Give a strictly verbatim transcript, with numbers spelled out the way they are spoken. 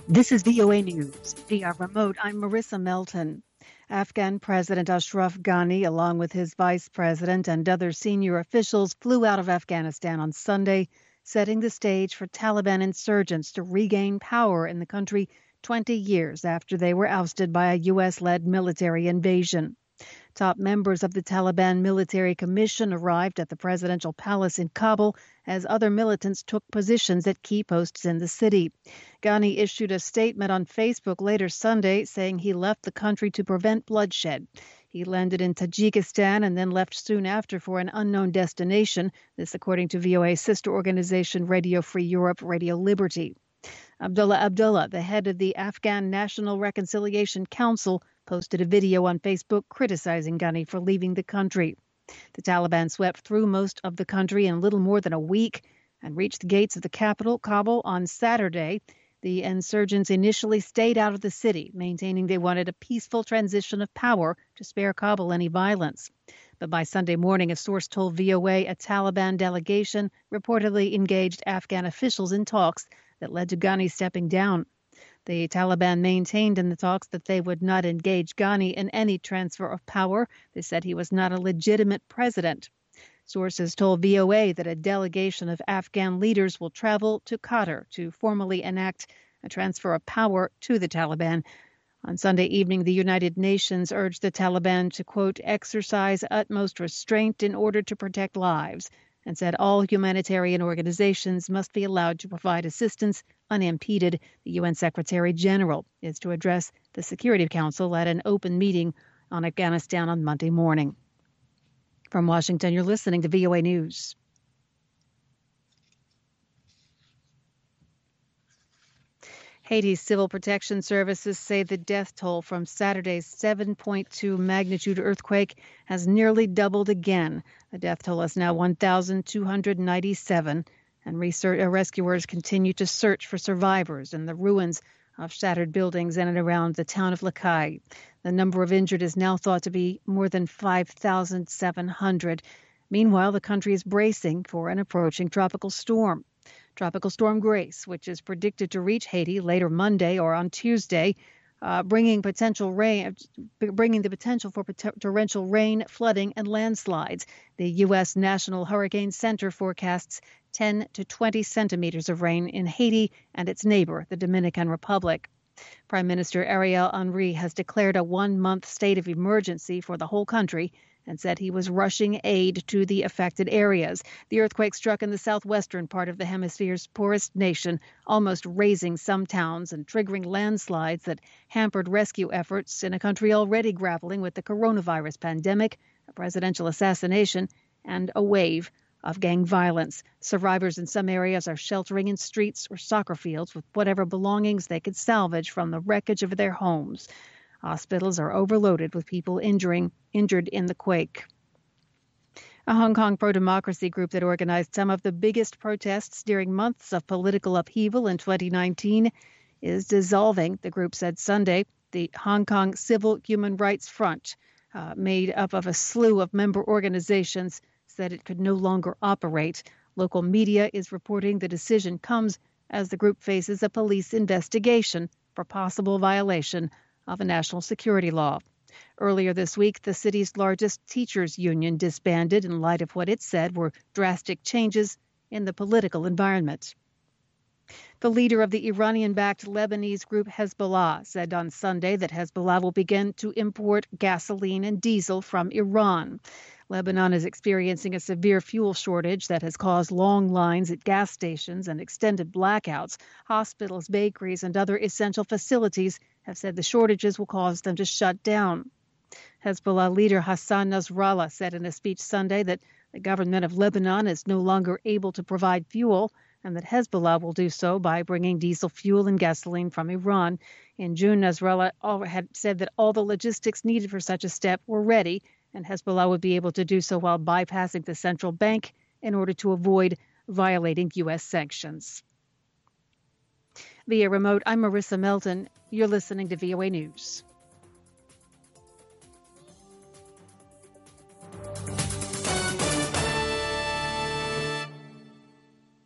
This is V O A News. Via remote, I'm Marissa Melton. Afghan President Ashraf Ghani, along with his vice president and other senior officials, flew out of Afghanistan on Sunday, setting the stage for Taliban insurgents to regain power in the country twenty years after they were ousted by a U S-led military invasion. Top members of the Taliban Military Commission arrived at the presidential palace in Kabul as other militants took positions at key posts in the city. Ghani issued a statement on Facebook later Sunday saying he left the country to prevent bloodshed. He landed in Tajikistan and then left soon after for an unknown destination, this according to V O A's sister organization Radio Free Europe, Radio Liberty. Abdullah Abdullah, the head of the Afghan National Reconciliation Council, posted a video on Facebook criticizing Ghani for leaving the country. The Taliban swept through most of the country in little more than a week and reached the gates of the capital, Kabul, on Saturday. The insurgents initially stayed out of the city, maintaining they wanted a peaceful transition of power to spare Kabul any violence. But by Sunday morning, a source told V O A a Taliban delegation reportedly engaged Afghan officials in talks that led to Ghani stepping down. The Taliban maintained in the talks that they would not engage Ghani in any transfer of power. They said he was not a legitimate president. Sources told V O A that a delegation of Afghan leaders will travel to Qatar to formally enact a transfer of power to the Taliban. On Sunday evening, the United Nations urged the Taliban to, quote, exercise utmost restraint in order to protect lives, and said all humanitarian organizations must be allowed to provide assistance unimpeded. The U N Secretary General is to address the Security Council at an open meeting on Afghanistan on Monday morning. From Washington, you're listening to V O A News. Haiti's Civil Protection Services say the death toll from Saturday's seven point two magnitude earthquake has nearly doubled again. The death toll is now one thousand two hundred ninety-seven, and research, uh, rescuers continue to search for survivors in the ruins of shattered buildings in and around the town of Lacaille. The number of injured is now thought to be more than five thousand seven hundred. Meanwhile, the country is bracing for an approaching tropical storm. Tropical Storm Grace, which is predicted to reach Haiti later Monday or on Tuesday, uh, bringing potential rain, bringing the potential for pot- torrential rain, flooding, and landslides. The U S National Hurricane Center forecasts ten to twenty centimeters of rain in Haiti and its neighbor, the Dominican Republic. Prime Minister Ariel Henry has declared a one-month state of emergency for the whole country and said he was rushing aid to the affected areas. The earthquake struck in the southwestern part of the hemisphere's poorest nation, almost razing some towns and triggering landslides that hampered rescue efforts in a country already grappling with the coronavirus pandemic, a presidential assassination, and a wave of gang violence. Survivors in some areas are sheltering in streets or soccer fields with whatever belongings they could salvage from the wreckage of their homes. Hospitals are overloaded with people injuring, injured in the quake. A Hong Kong pro-democracy group that organized some of the biggest protests during months of political upheaval in twenty nineteen is dissolving, the group said Sunday. The Hong Kong Civil Human Rights Front, uh, made up of a slew of member organizations, said it could no longer operate. Local media is reporting the decision comes as the group faces a police investigation for possible violation of a national security law. Earlier this week, the city's largest teachers' union disbanded in light of what it said were drastic changes in the political environment. The leader of the Iranian-backed Lebanese group Hezbollah said on Sunday that Hezbollah will begin to import gasoline and diesel from Iran. Lebanon is experiencing a severe fuel shortage that has caused long lines at gas stations and extended blackouts. Hospitals, bakeries, and other essential facilities have said the shortages will cause them to shut down. Hezbollah leader Hassan Nasrallah said in a speech Sunday that the government of Lebanon is no longer able to provide fuel and that Hezbollah will do so by bringing diesel fuel and gasoline from Iran. In June, Nasrallah had said that all the logistics needed for such a step were ready, and Hezbollah would be able to do so while bypassing the central bank in order to avoid violating U S sanctions. Via remote, I'm Marissa Melton. You're listening to V O A News.